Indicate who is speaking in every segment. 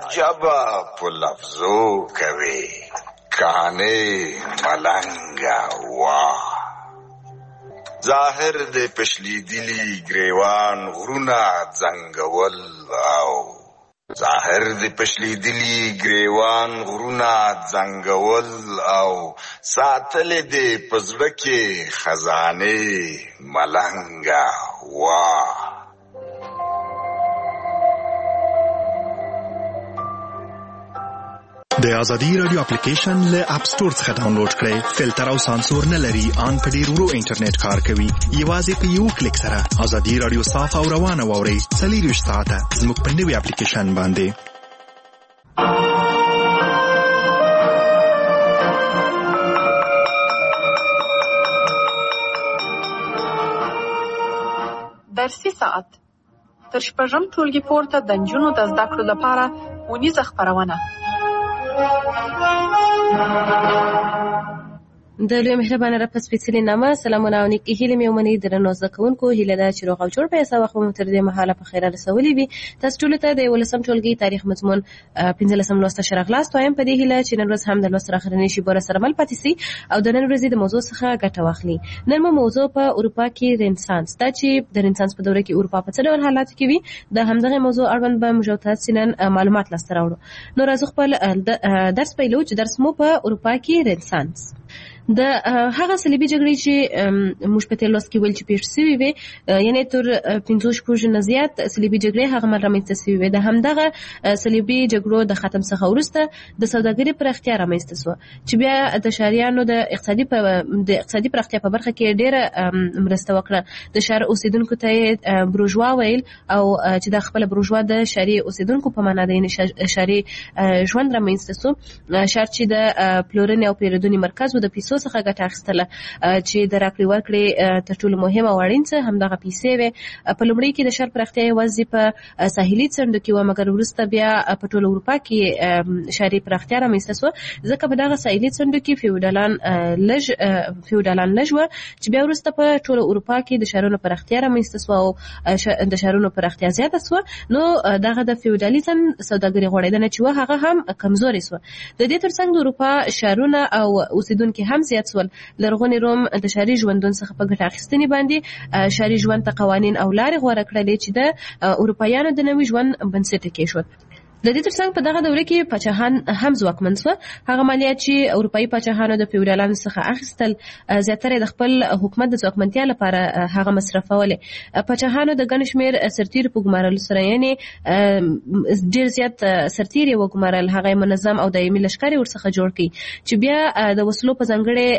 Speaker 1: عجبا په لفظو کوي کانه ملنگا واه ظاهر د پشلی دلی گریوان غرونا زنگول او ظاهر د پشلی دلی گریوان غرونا زنگول او ساتل د پزړه کې خزانه ملنگا واه
Speaker 2: د ازادي رادیو اپلیکیشن له اپ سٹور څخه ډاونلوډ کړئ. فلټر او سانسور نه لري، ان په ډیر ورو انټرنیټ کار کوي. یوازې په یو کلیک سره ازادي رادیو صاف او روانه واورئ. 24 ساعته زموږ په نوي اپلیکیشن باندې.
Speaker 3: درسي ساعت تر شپږم ټولګي پورته د نجونو د زده کړو لپاره اونیزه خپرونه.
Speaker 4: د لوی مهربانه رب سپېڅلې نامه سلامونه او نیکې هیلې مې ومنئ. درنو زده کوونکو هیله ده چې روغ او جوړ به یاست او خو مو تر دې مهاله په خیره رسولي وي. تاسو ټولو ته د 11 ټولګي تاریخ مضمون 15 لوست ښه راغلاست. وایم په دې هیله چې نن ورځ هم د لوست اخرنۍ شیبه سره مل پاتې سي او د نن ورځې د موضوع څخه ګټه واخلي. نن مو موضوع په اروپا کې رنسانس دا چې د رنسانس په دوره کې اروپا په څه ډول حالات کې وي د همدغه موضوع اړوند به موږ تاسو نن معلومات لاسته راوړو. نو راځو خپل درس پیلو چې درس مو په اروپا کې رنسانس د هغه صلیبي جګړې چې موږ په تیر لوست کې ویل چې پیښ شوې وي، یعنې تر 15 نه زیات صلیبي جګړې هغه مهال رامنځته شوې وي. د همدغه صلیبي جګړو د ختم څخه وروسته د سوداګرۍ پراختیا رامنځته شوه چې بیا د ښاریانو د اقتصادي پراختیا په برخه کې ډېره مرسته وکړه. د ښار اوسیدونکو ته یې بروژوا ویل او چې د خپل بروژوا د ښاري اوسیدونکو په معنا د ښاري ژوند رامنځته شو. ښار چې د پلورنې او پیرودنې مرکز و، د پیسو څخه ګټه اخیستله چې د راکړې ورکړې تر ټولو مهمه او اړین څه همدغه پیسې وې. په لومړي کې د ښار پراختیا یوازې په ساحلي څنډو کې وه، مګر وروسته بیا په ټوله اروپا کې ښاري پراختیا رامنځته شوه ځکه په دغه ساحلي څنډو کې فیوډالان لږ وه چې بیا وروسته په ټوله اروپا کې د ښارونو پراختیا رامنځته شوه او د ښارونو پراختیا زیاته شوه. نو دغه د فیوډالیزم سوداګري غوړېدنه چې وه هغه هم کمزورې شوه. د دې ترڅنګ د اروپا ښارونه او اوسیدونکي هم زیات شول. لرغوني روم د ښاري ژوندون څخه په ګټه اخیستنې باندې ښاري ژوند ته قوانین او لارې غوره کړلې چې د اروپایانو د نوي ژوند بنسټ کېښود. د دې ترڅنګ په دغه دوره کې پاچاهان هم ځواکمن شوه. هغه مالیات چې اروپایي پاچاهانو د فیوډالانو څخه اخیستل زیاتره د خپل حکومت د ځواکمنتیا لپاره هغه مصرفولې. پاچاهانو د ګڼ شمېر سرتیرو په ګمارلو سره یعنې ډېر زیات سرتیري وګمارل، هغه منظم او دایمي لښکر یې ورڅخه جوړ کړي چې بیا د وسلو په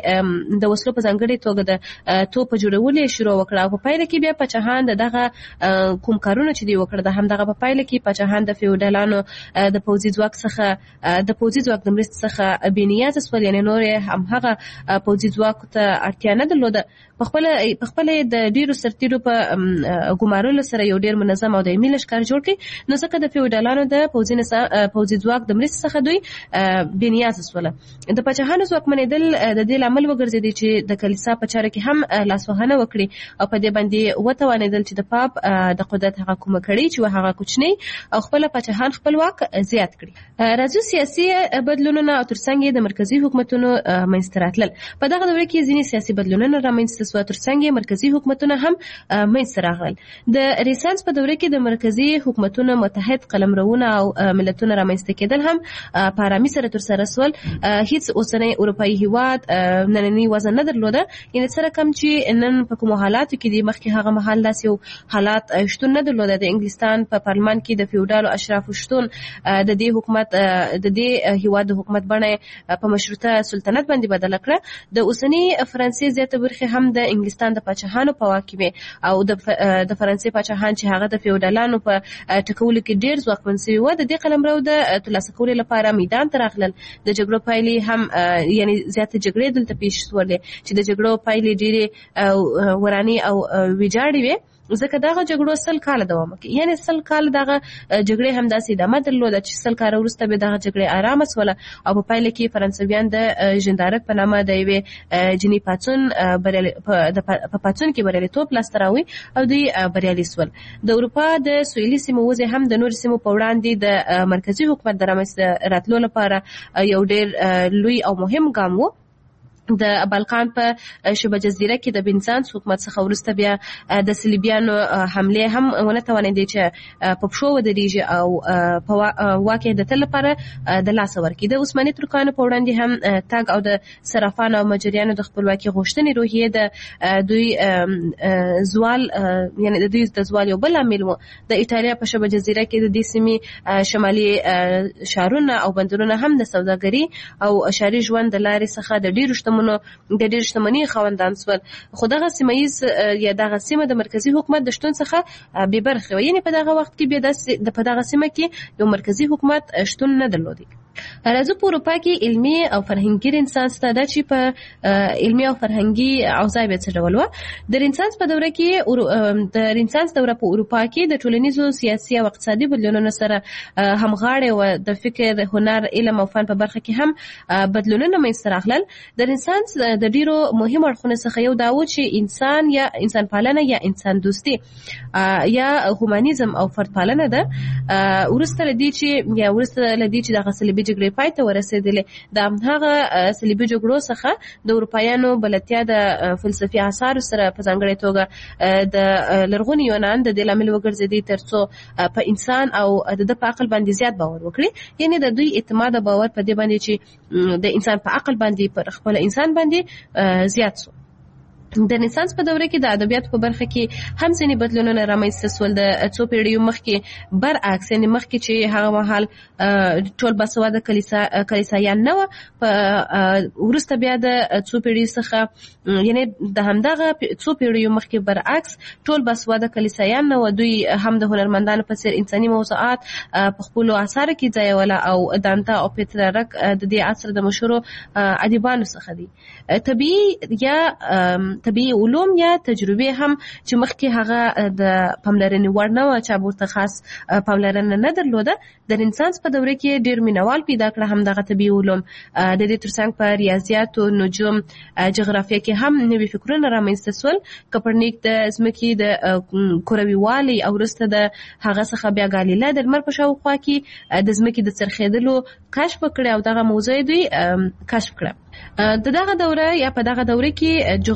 Speaker 4: ځانګړې توګه د توپ جوړول یې شروع وکړه او په پایله کې بیا پاچاهان دغه کوم کارونه چې دوی وکړه د همدغه په پایله کې پاچاهان د فیوډالانو د پوځي ځواک د مرستې څخه بې نیازه شول، یعنې نور هم هغه پوځي ځواک ته اړتیا نه درلوده. په خپله د ډېرو سرتیرو په ګمارلو سره یو ډېر منظم او دایمي لښکر جوړ کړي. نو ځکه د فیوډالانو د پوځي ځواک د مرستې څخه دوی بې نیازه شوله. د پاچاهانو ځواکمنېدل د دې لامل وګرځېدی چې د کلیسا په چارو کې هم لاسوهنه وکړي او په دې باندې وتوانېدل چې د پاپ د قدرت هغه کومه کړۍ چې هغه کوچنۍ او خپله پاچاهان خپلواک زیات کړي. راځو سیاسي بدلونونه او ترڅنګ یې د مرکزي حکومتونو منځته راتلل. په دغه دوره کې ځینې سیاسي بدلونونه رامنځته شوه، ترڅنګ یې مرکزي حکومتونه هم منځته راغلل. د رنسانس په دوره کې د مرکزي حکومتونو متحد قلمرونه او ملتونه رامنځته کېدل هم په آرامي سره ترسره شول. هیڅ اوسنی اروپایي هیواد نننی وضع نه درلوده، یعنې څه رقم چې نن په کومو حالاتو کې دي مخکې هغه مهال داسې یو حالات شتون نه درلوده. د انګلستان په پارلمان کې د فیوډالو اشرافو شتون د دې هیواد د حکومت بڼه په مشروطه سلطنت باندې بدله کړه. د اوسنی فرانسې زیاته برخې هم د انګلستان د پاچاهانو په واک کې وې او د فرانسې پاچاهان چې هغه د فیوډالانو په ټکولو کې ډېر ځواکمن شوي وو د دې قلمرو د ترلاسه کولو لپاره میدان ته راغلل. د جګړو پایلې هم یعنې زیاتې جګړې دلته پیښ شولې چې د جګړو پایلې ډېرې ورانې او ویجاړې وې. ځکه دغه جګړو 100 کاله دوام وکړ. یعنی 100 کاله دغه جګړې هم داسې ادامه درلوده چې 100 کاله وروسته به دغه جګړې آرامه سوله او په پایله کې فرانسویان د ژندارک په نامه د یوې جني پاڅون په پاڅون کې بریالیتوب لاسته راوړي او دوی بریالي سول. د اروپا د سویلي سیمو وضع هم د نورو سیمو په وړاندې د مرکزي حکومت د رامنځته راتلو لپاره یو ډېر لوی او مهم ګام و. د بالکان په شبه جزیره کې د بنزانس حکومت څخه وروسته بیا د صلیبیانو حمله هم ونه توانېدې چې په پښو ودرېږي او په واقع د تل لپاره د لاس ورکړي. د عثماني ترکانو په وړاندې هم تګ او د صرافانو او مجریانو د خپلواکي غوښتنې روحیې د دوی زوال یعنی د دوی د زوال یو بل عامل و. د ایټالیا په شبه جزیره کې د دې سیمې شمالي شهرونه او بندرونه هم د سوداګري او ښاري ژوند د لارې څخه د ډېرو د ډېر شتمنۍ خاوندان سول. خو دغه سیمه یا دغه سیمه د مرکزی حکومت د شتون څخه بې برخې و. یعنی په دغه وخت کې بیا په دغه سیمه کې یو مرکزی حکومت شتون نه درلودی. راځو په اروپا کې علمي او فرهنګي رنسانس ته دا چې په علمي او فرهنګي اوضاع به څه ډول و. د رنسانس په دوره کې د رنسانس دوره په اروپا کې د ټولنیزو سیاسي او اقتصادي بدلونونو سره همغاړې و. د فکر، هنر، علم او فن په برخه کې هم بدلونونه منځته راغلل. د رنسانس د ډیرو مهم اړخونو څخه یو دا و چې انسان یا انسان پالنه یا انسان دوستي یا هومانیزم او فرد پالنه ده. ورسته لدی چې دغه صلیبي جګړې پای ته ورسېدلې، د هغه صلیبي جګړو څخه د اروپایانو بلدتیا د فلسفي آثارو سره په ځانګړې توګه د لرغوني یونان د دې لامل وګرځېدی ترڅو په انسان او د په عقل باندې زیات باور وکړي. یعنی د دوی اعتماد او باور په دې باندې چې د انسان په عقل باندې پر خپل انسان باندې زیات سو. د رنسانس په دوره کې د ادبیاتو په برخه کې هم ځینې بدلونونه رامنځته سول. د څو پیړیو مخکې برعکس، یعنې مخکې چې هغه مهال ټول باسواده کلیسایان نه وه، په وروسته بیا د څو پیړیو څخه یعنې د همدغه څو پیړیو مخکې برعکس ټول باسواده کلیسایان نه وه. دوی هم د هنرمندانو په څېر انساني موضوعات په خپلو اثارو کې ځایوله او دانته او پیترارک د دې عصر د مشهورو ادیبانو څخه دي. طبیعي علوم یا تجربې هم چې مخکې هغه د پاملرنې وړ نه وه، چا ورته خاص پاملرنه نه درلوده، د رنسانس په دوره کې ډېر مینوال پیدا کړه هم دغه طبیعي علوم. د دې ترڅنګ په ریاضیاتو، نجوم، جغرافیه کې هم نوي فکرونه رامنځته سول. کپرنیک د ځمکې د کروي والي او وروسته د هغه څخه بیا ګالیله د لمر په شاوخوا کې د ځمکې د څرخېدلو کشف وکړي او دغه موضوع دوی کشف کړه. دغه دوره یا په دغه دوره کې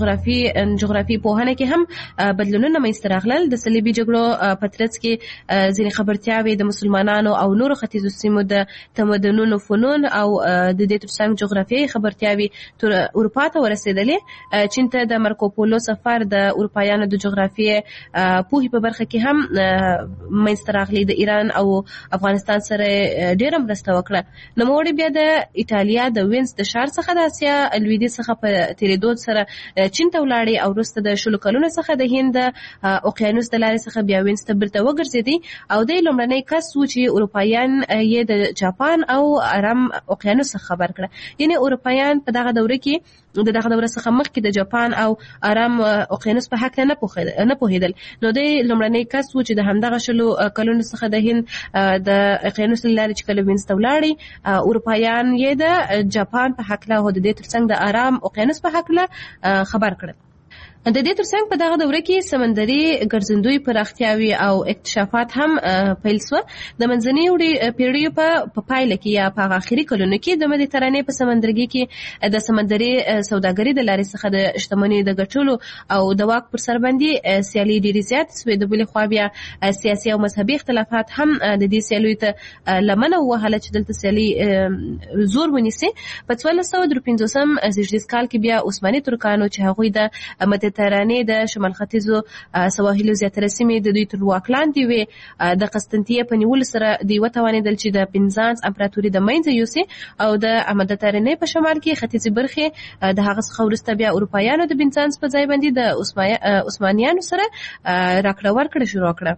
Speaker 4: جغرافي پوهنه کې هم بدلونونه منځته راغلل. د صلیبي جګړو په ترڅ کې ځینې خبرتیاوې د مسلمانانو او نورو ختیځو سیمو د تمدنونو فنون او د دې ترڅنګ جغرافیایي خبرتیاوې تر اروپا ته ورسېدلې. چین ته د مارکوپولو سفر د اروپایانو د جغرافیې پوهې په برخه کې هم منځته راغلی. د ایران او افغانستان سره ډېره مرسته وکړه. نوموړي بیا د ایټالیا د وینز د ښار څخه د اسیا لویدیځ څخه په تېرېدو سره چین ته ولاړې او وروسته د 16 کلونو څخه د هند اوقیانوس د لارې څخه بیا وینز ته بیرته وګرځېدی او دی لومړنی کس و چې اروپایان یې د جاپان او ارام اوقیانوس څخه خبر کړه. یعنې اروپایان په دغه دوره کې د دغه دوره څخه مخکې د جاپان او ارام اوقیانوس په حق نه پوهېدل. نو دی لومړنی کس و چې د همدغه 16 کلونو څخه د هند د اوقیانوس له لارې چې کله وینز ته ولاړې، اروپایان یې د جاپان په حق له د دې ترڅنګ د ارام اوقیانوس په حق له خبر کړل. د دې ترڅنګ په دغه دوره کې سمندري ګرځندوی پراختیاوي او اکتشافات هم پیل شو. د منځنۍ پیړیو په پایله کې یا په آخري کلونو کې د مدیترانې په سمندرګي کې د سمندري سوداګرۍ د لارې څخه د شتمنۍ د ګټلو او د واک پر سر باندې سیالي ډېرې زیاتې شوې. د بلې خوا بیا سیاسي او مذهبي اختلافات هم د دې سیالیو ته لمنه ووهله چې دلته سیالي زور ونیسي. په 1453 زیږدیز کال کې بیا عثماني ترکانو چې هغوی د مدیترانې د شمال ختیځو سواحلو زیاتره سیمې د دوی تر واک لاندې وې. د قسطنطنیه په نیولو سره دوی وتوانېدل چې د بنزانس امپراتوري د منځه یوسي او د مدیترانې په شمال کې ختیځې برخې د هغه څخه وروسته بیا اروپایانو د بنزانس په ځای باندې د عثمانیانو سره راکړه ورکړه شروع کړه.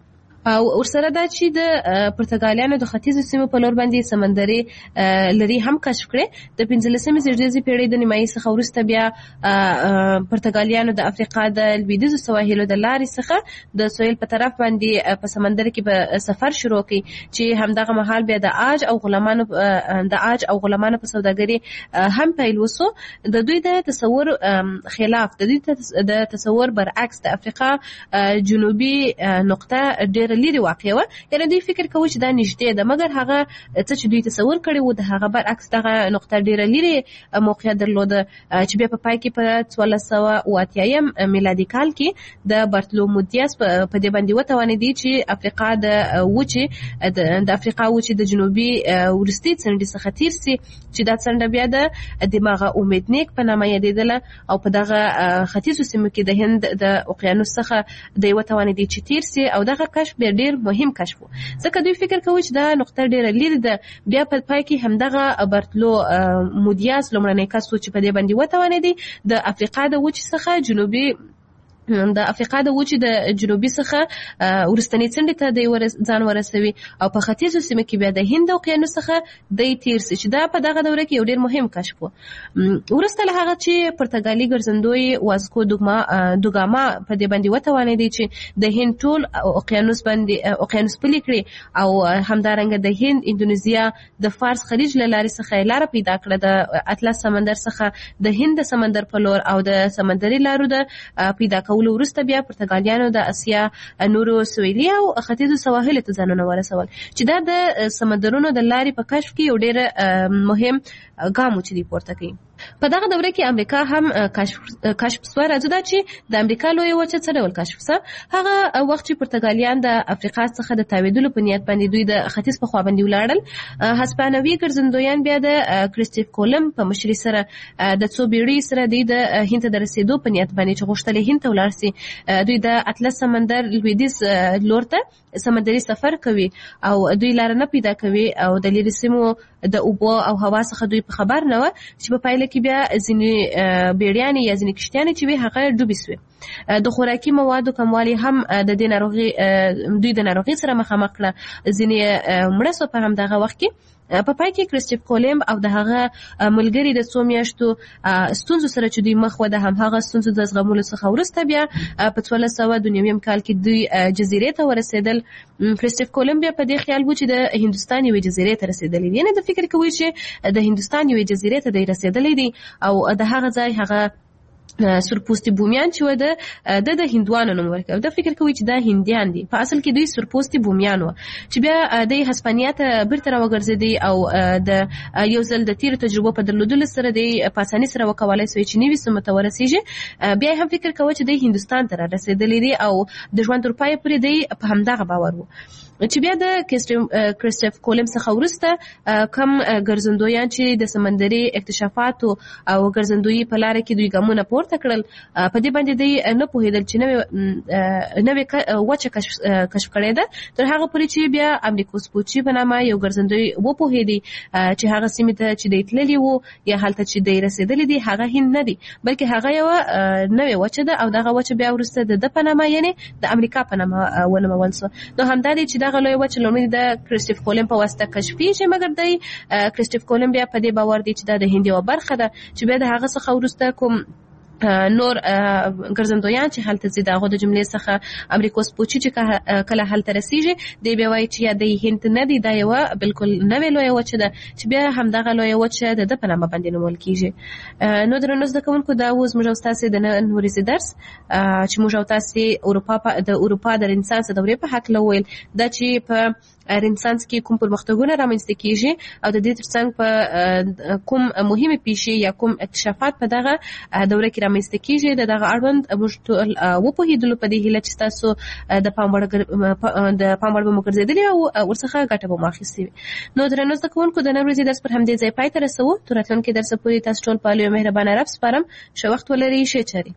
Speaker 4: او ورسره دا چې د پرتګالیانو د ختیځو سیمو په لور باندې سمندري لري هم کشف کړي. د 15مې زېږدیزې پیړۍ د نیمایي څخه وروسته بیا پرتګالیانو د افریقا د لویدیځو سواحلو د لارې څخه د سویل په طرف باندې په سمندر کې به سفر شروع کړي چې همدغه مهال بیا د عاج او غلامانو په سوداګري هم پیل وسو. د دوی د تصور خلاف د دوی د تصور برعکس د افریقا جنوبي نقطه ډېر لري واقع و. یعنی دوی فکر کوي چې دا نږدې ده، مګر هغه څه چې دوی تصور کړی و د هغه برعکس دغه نقطه ډېر لري موقعیت درلوده چې بیا په پای کې په 1480 میلادي کال کې د بارتلومو دیاس په دې باندې وتوانېدی چې افریقا د افریقا وچې د جنوبي ورستي څنډې څخه تیر سي چې دا څنډه بیا د دماغه امیدنیک په نامه یادېدله او په دغه ختیځو سیمو کې د هند د اقیانوس څخه د یوه توانېدی چې تیر سي او دغه کشف بیا ډېر مهم کشف و ځکه دوی فکر کوي چې دا نقطه ډېره لرې ده. بیا په پای کې همدغه بارتلو مودیاس لومړنی کس و چې په دې باندې وتوانېدی د افریقا د وچې څخه جنوبي څخه ورستنی څنډې ته د ځان ورسوي او په ختیځو سیمو کې بیا د هند اقیانوس څخه د تیر سي چې دا په دغه دوره کې یو ډېر مهم کشف و. وروسته له هغه چې پرتګالي ګرځندوی واسکو دوګاما په دې باندې وتوانېدی چې د هند ټول اقیانوس پلي کړي او همدارنګه د هند اندونیزیا د فارس خلیج له لارې څخه لاره پیدا کړه د اطلس سمندر څخه د هند سمندر په لور او د سمندري لارو د پیدا کولو وروسته بیا پرتګالیانو د اسیا نورو سویلي او ختیځو سواحلو ته ځانونه ورسول چې دا د سمندرونو د لارې په کشف کې یو ډېر مهم ګام و چې دی پورته کوي. په دغه دوره کې امریکا هم کشف سوه. راځو دا چې د امریکا لویه وچه څه ډول کشف سوه. هغه وخت چې پرتګالیان د افریقا څخه د تاوېدلو په نیت باندې دوی د ختیځ په خوا باندې ولاړل، هسپانوي ګرځندویان بیا د کریسټوف کولمب په مشرۍ سره د څو بیړیو سره دوی د هند ته د رسېدو په نیت باندې چې غوښتل هند ته ولاړ سي دوی د اطلس سمندر لویدیځ لور ته سمندري سفر کوي او دوی لار نه پیدا کوي او د لرې سیمو د اوبو او هوا څخه دوی په خبر نه و چې په پایله کې بیا ځینې بیړیانې یا ځینې کشتیانې چې وي هغه ډوبې سوې. د خوراکي موادو کموالی هم د دې دوی د ناروغۍ سره مخامخ کړه، ځینې مړه سوه په همدغه وخت کې. په پای کې کریسټوف کولمب او د هغه ملګري د څو میاشتو ستونزو سره چې دوی مخ و د همهغه ستونزو د زغملو څخه وروسته بیا په 1492 کال کې دوی جزیرې ته ورسېدل. کریسټوف کولمب بیا په دې خیال و چې د هندوستان یوې جزیرې ته رسېدلی دی، یعنې د فکر کوي چې د هندوستان یوې جزیرې ته دی رسېدلی دی او د هغه ځای هغه سورپوستي بومیان چې و د هندوانو نوم ورکړ. د فکر کوي چې دا هندیان دي، په اصل کې دوی سورپوستي بومیان و چې بیا د هسپانیا ته بیرته راوګرځېدی او د یو ځل د تیرو تجربو په درلودلو سره د په اسانۍ سره وکولای سوی چې نوي سیمو ته ورسېږي. بیا هم فکر کوي چې د هندوستان ته رارسېدلی دی او د ژوند تر پایه پورې دی په همدغه باور و چې بیا د کریسټوف کولمب څخه وروسته کم ګرځندویان چې د سمندري اکتشافاتو او ګرځندویي په لاره کې دوی ګامونه پورته کړل، په دې باندې دوی نه پوهېدل چې نوې وچه کشف کړې ده تر هغه پورې چې بیا امریکوس پوچي په نامه یو ګرځندوی وپوهېدی چې هغه سیمې ته چې دی تللی و یا هلته چې دی رسېدلی دی هغه هند نه دی بلکې هغه یوه نوې وچه ده او دغه وچه بیا وروسته د ده په نامه یعنې د امریکا په نامه ونومول سوه. نو همدا دی چې دغه لویه وچه لومړی د کریسټوف کولمب په واسطه کشفیږي، مګر دی کریسټوف کولمب بیا په دې باور دی چې دا د هند یوه برخه ده چې بیا د هغه څخه وروسته کوم نور ګرځندویان چې هلته ځي د هغو د جملې څخه امریکوس پوچي چې کله هلته رسېږي دی بیا وایي چې یا د هند نه دی، دا یوه بالکل نوې لویه وچه ده چې بیا همدغه لویه وچه د ده په نامه باندې نومول کېږي. نو درنو زده کوونکو دا اوس موږ او ستاسې د نن ورځې درس چې موږ او تاسې د اروپا د رنسانس دورې په هکله وویل دا چې په رنسانس کې کوم پرمختګونه رامنځته کېږي او د دې ترڅنګ په کوم مهمې پیښې یا کوم اکتشافات په دغه دوره کې رامنځته کېږي د دغه اړوند موږ ټول وپوهېدلو په دې هیله چې تاسو د پام وړ به مو ګرځېدلي او ورڅخه ګټه به مو اخیستې وي. نو درنو زده کوونکو د نن ورځې درس پر همدې ځای پای ته رسوو. تر راتلونکي درسه پورې تاسو ټول په لوی مهربانه رب سپارم. ښه وخت ولرئ، ښې چارې.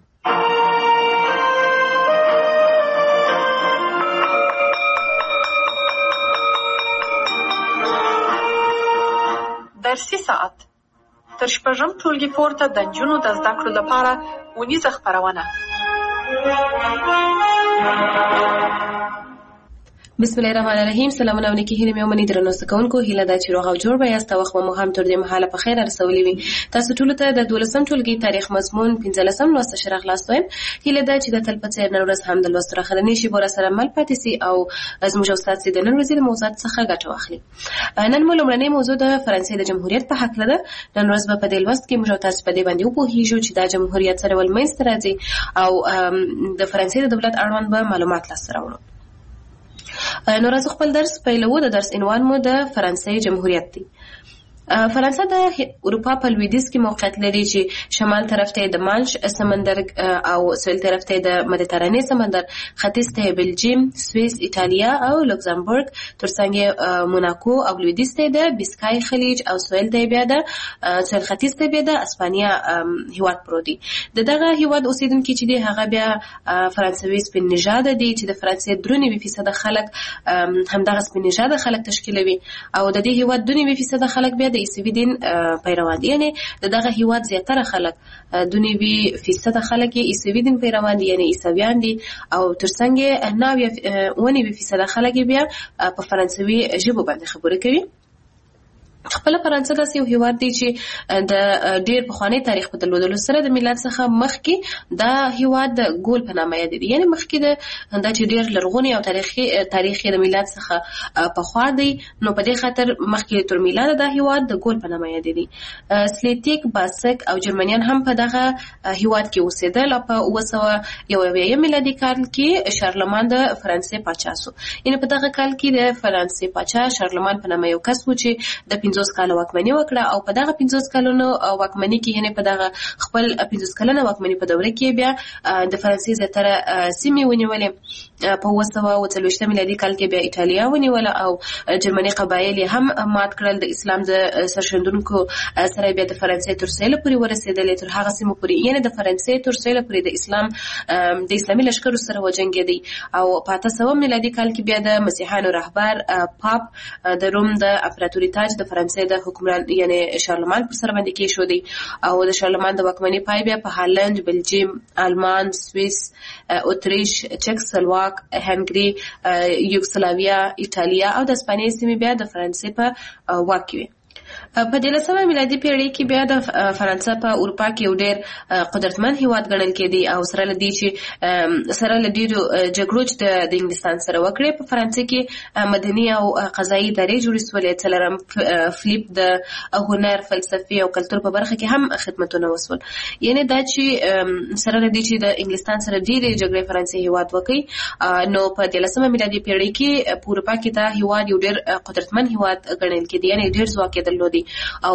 Speaker 3: درسي ساعت تر شپږم ټولګي پورته د نجونو د زده کړو لپاره ونیزه خپرونه.
Speaker 4: بسم الله الرحمن الرحیم. سلامونه ونکي هیله مې ومني درنو سکونکو هیله دا چې روغ او جوړ به یاست. وخت مو هم تر دې مهاله په خیر رسولي وي. تاسو ټول ته د 12م ټولګي تاریخ مضمون 15م لوست شرح خلاص وایم. هیله دا چې د تل په څیر نن ورځ هم د لوست راخرنی شي بور سره مل پاتې سي او زموږ استاد سي د نن ورځې موضوعات څخه ګټه واخلي. نن مو لومړنی موضوع د فرانسې د جمهوریت په حق لده. نن ورځ په دې لوست کې موږ تاسو په دې باندې وپوهیږو چې دا جمهوریت سره ول منځ راځي او د فرانسې د دولت اړوند به معلومات لاسته راوړو. نو راځو خپل درس پیلوو. د درس عنوان مو د فرانسې جمهوریت دی. فرانسه د اروپا په لویدیځ کې موقعیت لري چې شمال طرف ته د مانش سمندر او سویل طرف ته د مدیترانې سمندر، ختیځ ته بلجیم، سوئیس، ایتالیا او لوکزامبورګ، ترڅنګ موناکو او لویدیځ ته د بیسکای خلیج او سویل ته بیا د سویل ختیځ ته بیا د اسپانیا هیواد پروت دی. دغه هیواد اوسیدونکي چې دی هغه بیا فرانسوي سپین نژاد دي چې د فرانسې 93% خلک همدغه سپین نژاد خلک تشکیلوي او د دې هیواد 92% خلک بیا عیسوي دین پیروان دي. یعنی دغه هیواد زیاتره خلک 92% خلک عیسوي دین پیروان دي، یعنی عیسویان دي او ترڅنګ 99% خلک بیا په فرانسوي ژبه باندې خبرې کوي. خپل فرانسه داسې یو هیواد دی چې د ډیر پخوانی تاریخ په درلودلو سره د میلاد څخه مخکې دا هیواد د ګول په نامه یادېږي. یعنی مخکې دا چې ډیر لرغونی او تاریخ د میلاد څخه پخوا دی، نو په دې خاطر مخکې تر میلاد دا هیواد د ګول په نامه یادېږي. سلیتیک، باسک او جرمنیان هم په دغه هیواد کې اوسېدل او په 901 میلادي کال کې شارلمان د فرانسې پاچا شو. یعنی په دغه کال کې د فرانسې پاچا شارلمان په نامه یو کس و چې د 50 کال واکمنی وکړه او په دغه 50 کلونو واکمنی کې یعنی په دغه خپل 50 کلنه واکمنی په دوره کې بیا د فرانسې زیاتره سیمې ونیولې. په 1940 میلادي کال کې بیا ایتالیا ونیوله او جرمني قبایل هم مات کړل. د اسلام د سرشندونکو سره بیا د فرانسې تر سیل پورې ورسېدل، تر هغه سیمه پورې یعنی د فرانسې تر سیل پورې د اسلام د اسلامي لشکرو سره وجنګېدی او په 1800 میلادي کال کې بیا د مسیحیانو رهبر پاپ د روم د امپراتوري تاج د فرانسې د حکمران یعنی شارلمان پر سر باندې کې شو دی او د شارلمان د واکمنۍ پای بیا په هالند، بلجیم، آلمان، سوئیس، اتریش، چک سلواک، هنګري، یوګسلاویا، ایتالیا او د اسپانیې سیمې بیا د فرانسې په واک کې وي. په 13مه میلادي پیړۍ کې بیا د فرانسه په اروپا کې یو ډېر قدرتمن هیواد ګڼل کېدی او سره لدی چې سره لدی جګړو چې د انګلستان سره وکړې په فرانسه کې مدني او قضایي ادارې جوړې شولې. څلورم فلیپ د هنر، فلسفي او کلتور په برخه کې هم خدمتونه وسول. یعنی دا چې سره لدی چې د انګلستان سره ډېرې جګړې فرانسې هیواد وکړي، نو په 13مه میلادي پیړۍ کې په اروپا کې دا هیواد یو ډېر قدرتمن هیواد ګڼل کېدی، یعنی ډېر ځواک درلودي او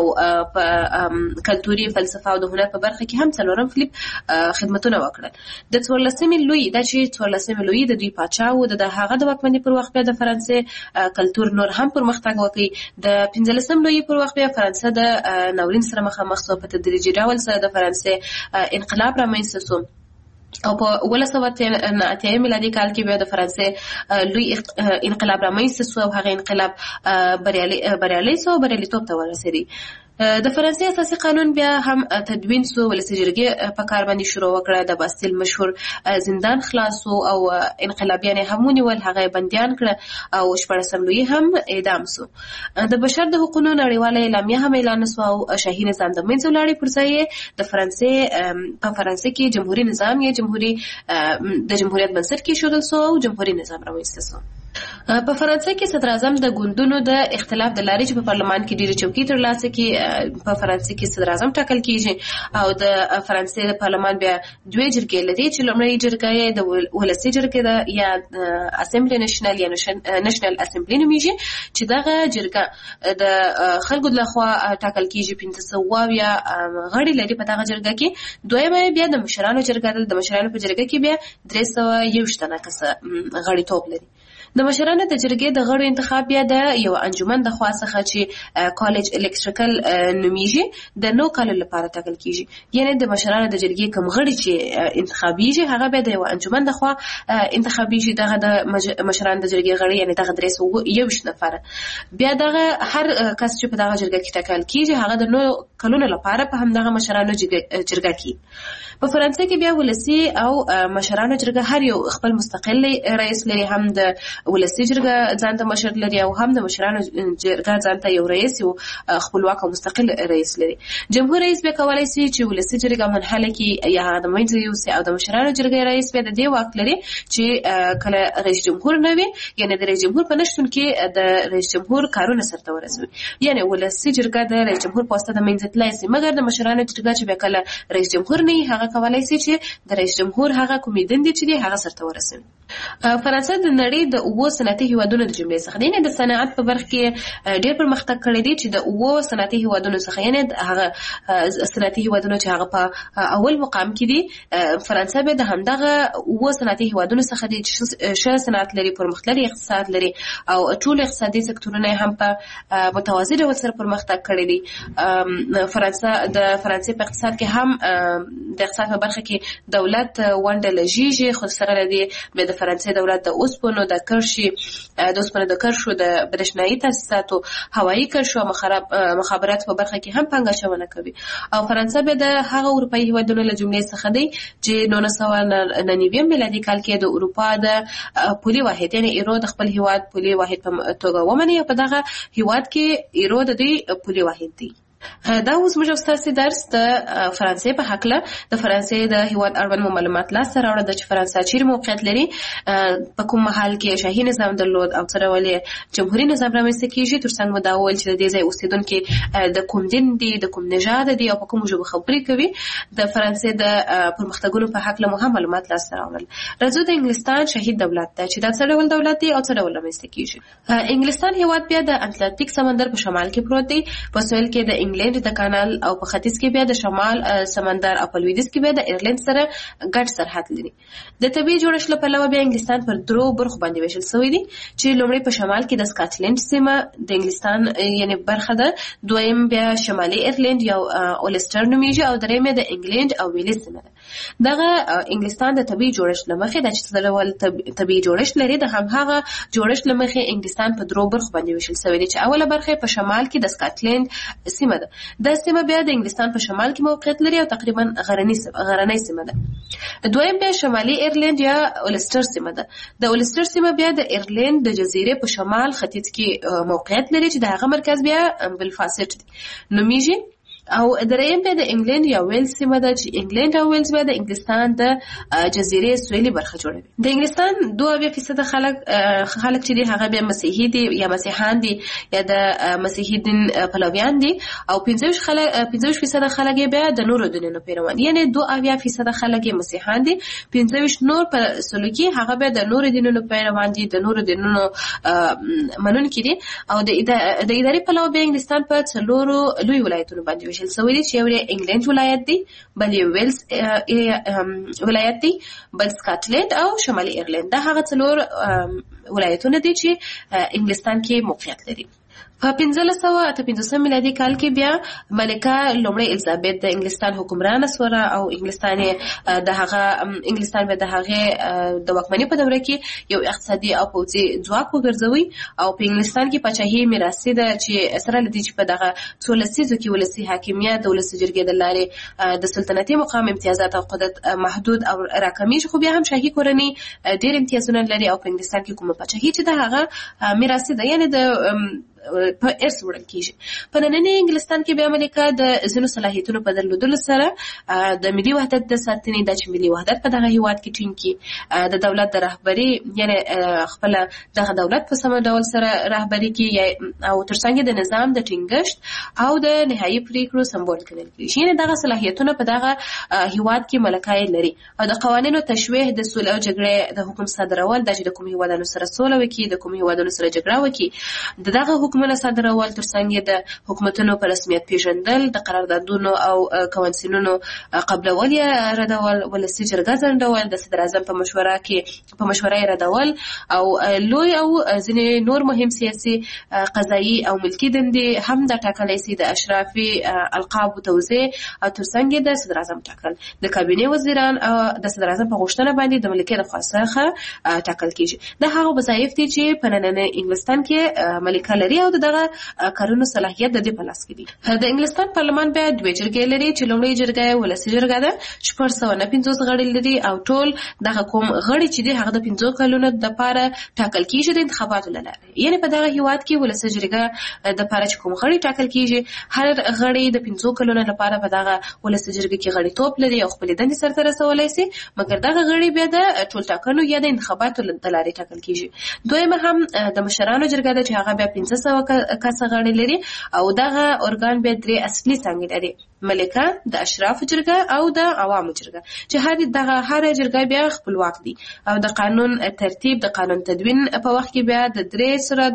Speaker 4: په کلتوري، فلسفه او د هنر په برخه کې هم څلورم فلیپ خدمتونه وکړل. د 14مې لوی دا چې 14مې لوی د دوی پاچا و، د هغه د واکمنۍ پر وخت بیا د فرانسې کلتور نور هم پرمختګ وکړي. د 15م لوی پر وخت بیا فرانسه د ناورین سره مخامخ شو. په تدریجي ډول سره د فرانسې انقلاب رامنځته شو او په 1908 میلادي کال کې بیا د فرانسې لوی انقلاب رامنځته شو او هغه انقلاب بریالیتوب ته ورسېدی. د فرانسې اساسي قانون بیا هم تدوین سو، ولسي جرګې په کار باندې شروع وکړه، د باستیل مشهور زندان خلاص او انقلابیان هم ونیول، هغه بندیان کړه او 14 لوی هم اعدام سو. د بشر د حقوقو نړیواله اعلامیه هم اعلان سو او شاهي نظام د منځ ولاړې پر ځای د فرانسې کې جمهوریت نظام یا د جمهوریت بنسټ کې شروع سو او جمهوریت نظام رامنځته سو. په فرانسې کې صدر اعظم د ګوندونو د اختلاف د لارې چې په پارلمان کې ډېرې چوکۍ ترلاسه کړي، په فرانسې کې صدر اعظم ټاکل کیږي او د فرانسې د پارلمان بیا دوه جرګې لري چې لومړی جرګه د ولسي جرګې ده یا اسمبلی نېشنل یا نېشنل اسمبلی نومیږي چې دغه جرګه د خلکو لخوا ټاکل کیږي. 1500 یا غړي لري په دغه جرګه کې. دویمه بیا د مشرانو جرګه ده. د مشرانو په جرګه کې بیا 321 کسه غړي توپ لري. د مشرانو د جرګې د غړو انتخاب بیا د یو انجمن د خوا څخه چې کالج الکتریکل نومیږي د 9 کالو لپاره ټاکل کیږي. یعنی د مشرانو د جرګې کوم غړي چې انتخابیږي هغه بیا د یو انجمن د خوا انتخابیږي. دغه د مشرانو د جرګې غړي یعنی دغه 321 نفر بیا دغه هر کس چې په دغه جرګه کې ټاکل کیږي هغه د 9 کلونو لپاره په همدغه مشرانو جرګه کې. په فرانسې کې بیا ولسی او مشرانو جرګه هر یو خپل مستقل رئیس لري، هم د ولسي جرګه ځان ته مشر لري او هم د مشرانو جرګه ځان ته یو رئیس او خپلواک او مستقل رئیس لري. جمهور رئیس به کولای شي چې ولسي جرګه منحله کې یا د مینځ یو سي او د مشرانو جرګې رئیس به د دې واک لري چې کله رئیس جمهور نه وي یعنی د رئیس جمهور په نشتون کې د رئیس جمهور کارونه سرته ورسوي. یعنی ولسي جرګه د رئیس جمهور پوسټ د مینځ تلای شي مګر د مشرانو جرګه چې به کله رئیس جمهور نه هغه کولای شي چې د رئیس جمهور هغه کومې دندې چې دی هغه سرته ورسوي. فرانسه د نړۍ د 9 صنعتي هیوادونو د جملې څخه دی. د صنعت په برخه کې ډېر پرمختګ کړی دی چې د 9 صنعتي هیوادونو څخه یعنی هغه صنعتي هیوادونو چې هغه په اول مقام کې دي فرانسه به د همدغه 9 صنعتي هیوادونو څخه دي چې صنعت لري پرمختللي اقتصاد لري او ټول اقتصادي سکتورونه هم په متوازی ډول سره پرمختګ کړی دي. فرانسه د فرانسې په اقتصاد کې هم د اقتصاد په برخه کې دولت ونډه لږیږي خو سره دی به د فرانسې دولت د اوسپنو د کرشو د برېښنایي تاسیساتو هوایي کرشو او مخابرات په برخه کې هم پانګه کوي او فرانسه به د هغه اروپایي هیوادونو له جملې څخه دی چې 1999 میلادي کال کې د اروپا د پولي واحد یعنی ایرو د خپل هیواد پولي واحد په توګه ومني او په دغه هیواد کې ایرو د دې پولي واحد دی. دا اوس موږ تاسو درس د فرانسې په حق له د فرانسې د هیواد اړوند معلومات لاسته راوړل د فرانسې چیرې موقعیت لري په کوم محل کې شاهي نظام درلود او څه ډول جمهوریت نظام رامنځته کیږي ترڅنګ مو دا وویل چې د دې ځای اوسیدونکو د کوم دین دي د کوم نژاد دي او په کوم ژبه خبرې کوي. د فرانسې د پرمختګونو په حق له مو هم معلومات لاسته راوړل. راځو د انګلستان شهید دولت ته چې دا څه ډول دولت دی او څه ډول رامنځته کیږي. انګلستان هیواد بیا د اتلانتیک سمندر په شمال کې پروت دی په سویل کې د انګلند د کانال او په ختیځ کې بیا د شمال سمندر او په لویدیځ کې بیا د ایرلند سره ګډ سرحد لري. د طبي جوړښت له پلوه بیا انګلستان پر درو برخو باندې ویشل شوی دی چې لومړی په شمال کې د سکاټلند سیمه د انګلستان یعنی برخه ده، دویم بیا شمالي ایرلند یا اولسټر نومیږي او درېیم د انګلند او ویلز سیمه ده. دغه انګلستان د طبي جوړښت لمخې د چې ډول طبي جوړښت لري د همغه جوړښت لمخې انګلستان په درو برخو باندې ویشل شوی دی چې اوله برخه په شمال کې د سکاټلند سیمه ده. دا سیمه بیا د انګلستان په شمال کې موقعیت لري او تقریبا غرنۍ سیمه ده. دویم بیا شمالي ایرلند یا اولسټر سیمه ده. د اولسټر سیمه بیا د ایرلند د جزیرې په شمال ختیځ کې موقعیت لري چې د هغه مرکز بیا بلفاسټ دی نومیږي. او درېیم بیا د انګلند یا ویلز سیمه ده چې انګلند او ویلز بیا د انګلستان د جزیرې سویلي برخه جوړوي. د انګلستان 2% خلک چې دي هغه بیا مسیحي دي یا مسیحیان دي یا د مسیحي دین پلویان دي او 25% خلک بیا د نورو دینونو پیروان یعنی 2% خلک مسیحیان دي، 25 نور په سلوکي هغه بیا د نورو دینونو پیروان دي، د نورو دینونو منونکي دي. او د اداري پلوه بیا انګلستان په څلورو لوی ولایتونو باندې ویشل شوی دی چې یو انګلند ولایت دی، بل یې ویلز ولایت دی، بل سکاټلند او شمالي ایرلند. دا هغه څلور ولایتونه دي چې انګلستان کې موقعیت لري. په 1558 میلادي کال کې بیا ملکه لومړی الیزابت د انګلستان حکمرانه سوره او انګلستان به د هغه د واکمنۍ په دوره کې یو اقتصادي او پوځي ځواک وګرځوي او په انګلستان کې پاچاهي میراثي ده چې سره لدی چې په دغه 16 لسیزو کې ولسي حاکمیت د ولسي جرګې د لارې د سلطنتي مقام امتیازات او قدرت محدود او راکمیږي، خو بیا هم شاهي کورنۍ ډېر امتیازونه لري او په انګلستان کې کومه پاچاهي چې د هغه میراثي ده یعنی د په ارث وړل کیږي. په نننۍ انګلستان کې بیا ملکه د ځینو صلاحیتونو په درلودلو سره د ملي وحدت د ساتنې د چې ملي وحدت په دغه هیواد کې ټینګ کی د دولت د رهبری یعنی خپل دغه دولت په سم ډول سره رهبری کی او ترڅنګ د نظام د ټینګښت او د نهایی پریکړو سمبول کړل کیږي. یعنی دغه صلاحیتونه په دغه هیواد کې ملکای لري او د قوانینو تشویه د سولې او جګړې د حکم صادرول د کوم هیوادونو سره سوله وکړي د کوم هیوادونو سره جګړه وکړي دغه حکومت صادرول ترڅنګ د حکومتونو په رسمیت پیژندل د قراردادونو او کنوانسیونونو قبلول یا ردول ولسي جرګه ځنډول د صدر اعظم په مشوره ردول او لوی او ځینې نور مهم سیاسي قضایي او ملکی دندې هم د ټاکلای سي د اشرافي القاب توزیع او ترڅنګ د صدر اعظم ټاکل د کابینه وزیران د صدر اعظم په غوښتنه باندې د ملکیت خاصه ټاکل کیږي. د هغه وظایف دي چې په نننۍ انګلستان کې ملکه لري او د دغه کارونو صلاحیت د دې په لاس کې دی. د انګلستان پارلمان بیا دوه جرګې لري چې لومړی جرګه ولسي جرګه ده 450 غړي لري او ټول دغه کوم غړي چې دی هغه د 15 کلونو د لپاره ټاکل کیږي د انتخاباتو لاره. یعنی په دغه هیواد کې ولسي جرګه د لپاره چې کوم غړي ټاکل کیږي هر غړي د 15 کلونو لپاره په دغه ولسي جرګه کې غړي توپ لري او خپل دندې سرته رسولای شي، مګر دغه غړي بیا د ټول ټاکنو یا د انتخاباتو لاره ټاکل کیږي. دویمه هم د مشرانو جرګه ده چې هغه بیا 1500 کسه غړي لري او دغه ارګان بیا درې اصلي څنګه لري: ملکه، د اشراف جرګه او د عوامو جرګه چې هر جرګه بیا خپلواک دي او د قانون ترتیب د قانون تدوین په وخت کې بیا د درې سره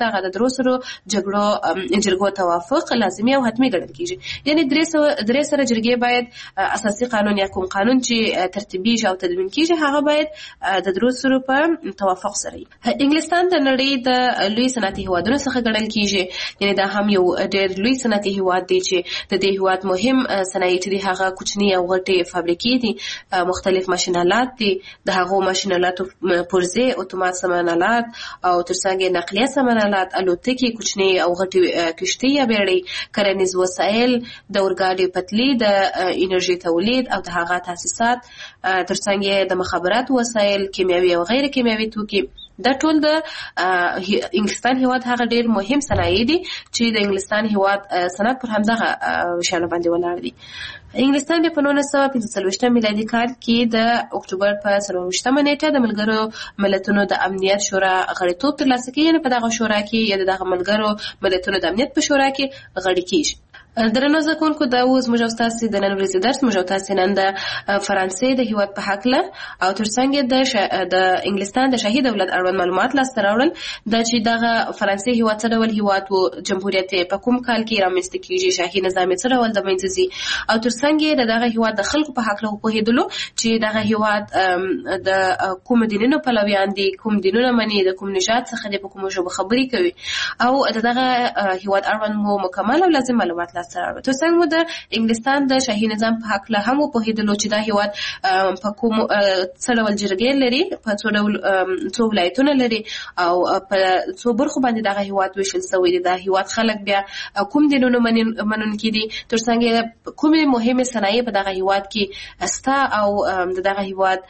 Speaker 4: جرګو توافق لازمي او حتمي ګڼل کیږي. یعنی درې سره جرګې باید اساسي قانون یا کوم قانون چې ترتیبي او تدوین کیږي هغه باید د درو سره په توافق سره وي. انګلستان د نړۍ د لوی صنعتي هیوادونو څخه ګڼل کیږي، یعنی دا هم یو ډېر لوی صنعتي هیواد دی چې د دې هیواد مهم صنایع دي هغه کوچني او غټي فابریکې دي، مختلف ماشینالات دي، د هغو ماشینالاتو پرزې اتومات سامانالات او ترڅنګ نقلیه سامانالات، الوتکې، کوچني او غټي کشتۍ یا بیړۍ، کرنیز وسایل، د اورګاډي پټلۍ، د انرژي تولید او د هغه تاسیسات، ترڅنګ د مخابرات وسایل، کیمیاوي او غیر کیمیاوي توکي. دا ټول د انګلستان هیواد هغه ډیر مهم صنایع دي چې د انګلستان هیواد صنعت پر همدغه شانه باندې ولاړ دي. انګلستان په 1945 میلادي کال کې د اکتوبر په 24 نیټه د ملګرو ملتونو د امنیت شورا غړیتوب ترلاسه کوي. یعنې په دغه شورا کې یا دغه ملګرو ملتونو د امنیت په شورا کې غړي کیږي. درنو زده کوونکو دا اوس موږ او تاسو د نن ورځې درس موږ او تاسو نن د فرانسې د هیواد په هکله او ترڅنګ د انګلستان د شاهي دولت اړوند معلومات لاسته راوړل دا چې دغه فرانسې هیواد څه ډول هیواد و، جمهوریت په کوم کال کې رامنځته کیږي، شاهي نظام څه ډول د منځ ځي او ترڅنګ دغه هیواد د خلکو په هکله پوهېدلو چې دغه هیواد د کوم دینونو پلویان دي، کوم دینونه مني، د کوم نژاد څخه د کوم ژبه خبرې کوي او دغه هیواد اړوند مو مکمل او لازم معلومات لاسته راوړل. ترڅنګ مو د انګلستان د شاهي نظام په هکله هم پوهېدلو چې دا هیواد په کوم څه ډول جرګې لري، په څو ولایتونه لري او په څو برخو باندې دغه هیواد ویشل شوی دی. دا هیواد خلک بیا کوم دینونو منونکي دي، ترڅنګ کومې مهمې صنایع په دغه هیواد کې سته او دغه هیواد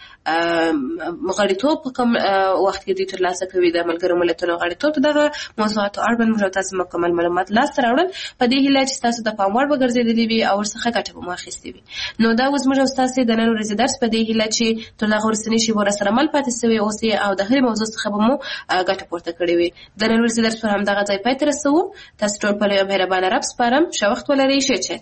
Speaker 4: غړیتوب په کوم وخت کې دوی ترلاسه کوي. د ملګرو ملتونو غړیتوب دغه موضوعاتو اړوند موږ تاسو مکمل معلومات لاسته راوړل. په دې هیله چې تاسو د پام وړ وګرځېدلي وي او ورڅخه ګټه به مو اخیستې وي. نو دا اوس موږ تاسو د نن ورځې درس په دې هیله چې تر دغه وروستنۍ شېبو راسره مل پاتې سوي اوسئ او د هرې موضوع څخه به مو ګټه پورته کړې وي. د نن ورځې درس پر همدغه ځای پای ته رسوو. تاسو ټول په یو مهربانه رب سپارم. ښه وخت ولرئ. ښه چل.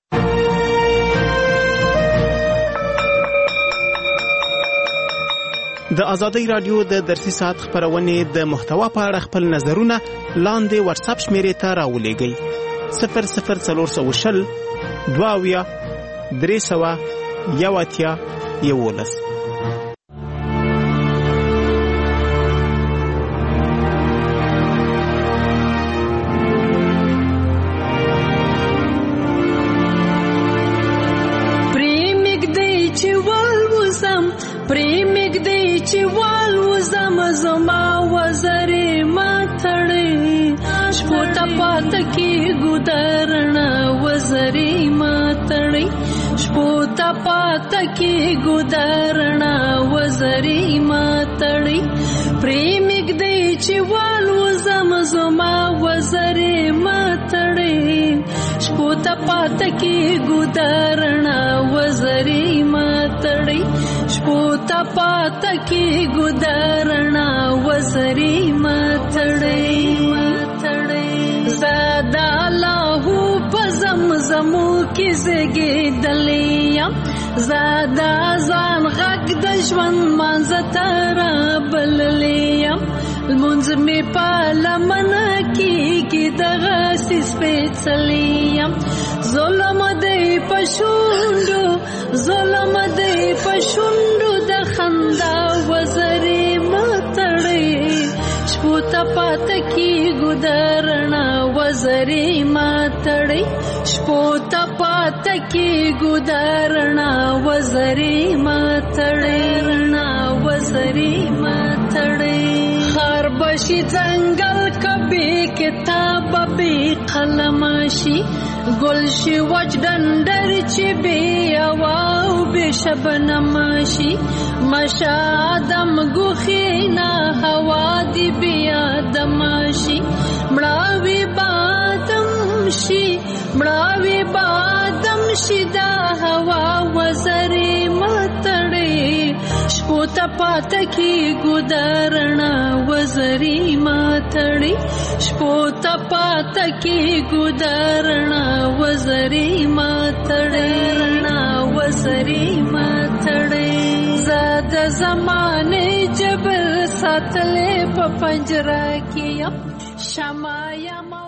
Speaker 5: د ازادۍ رادیو د درسي ساعت خبرونې د محتوا په اړه خپل نظرونه لاندې واتس اپ شمیرې ته راولېږئ: 00420 22 311.
Speaker 6: پاتکی ګدارنا وزری ماتړی پریمګ دی چې والو زما وزری ماتړی شپوتا پاتکی ګدارنا وزری ماتړی شپوتا پاتکی ګدارنا وزری ماتړی زادا الله زمزمو کی زګی دلیم زادا ځان غږ د ژوند منځ بللیم المنځ می په لمنه کېږي دغه سپېڅلیم ظلم دی په شونډو د خندا وزرې ماتړی شپوته پاته کېږو د رڼا وزرې ماتړی شپوته پاته کېږو د رڼا وزرې ماتړی رڼا وزرې ماتړی خار بشي ځنګل کبي کتاب بي قلم شي ګل شي وچ ډنډر چې بي واو بي شبنم شي مشا دم ګوخينا هوا دي بیا دم شي مړاوي بادم شي مړاوي بادم شي دا هوا وزري متړي شپو ته پات کی ګدارنا وزري ماتړي شپو ته پات کی ګدارنا وزري ماتړي وزري ماتړي زاد زمانه جبر ساتلې په پنجره کې شمع یا